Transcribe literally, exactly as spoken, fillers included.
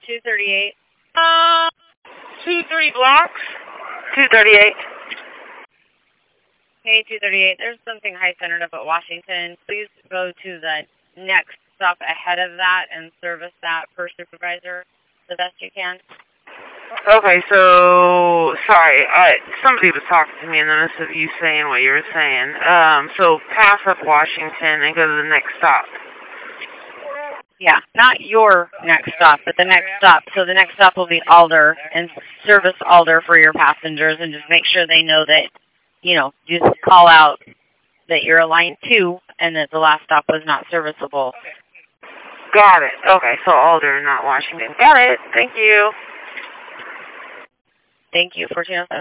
two thirty-eight. Uh, two, three blocks. two thirty-eight. Hey, two thirty-eight. There's something high-centered up at Washington. Please go to the next stop ahead of that and service that per supervisor the best you can. Okay, so, sorry, I, somebody was talking to me in the midst of you saying what you were saying. Um, so pass up Washington and go to the next stop. Yeah, not your next stop, but the next stop. So the next stop will be Alder, and service Alder for your passengers, and just make sure they know that, you know, just call out that you're a line two and that the last stop was not serviceable. Got it. Okay, so Alder, not Washington. Got it. Thank you. Thank you, fourteen oh seven.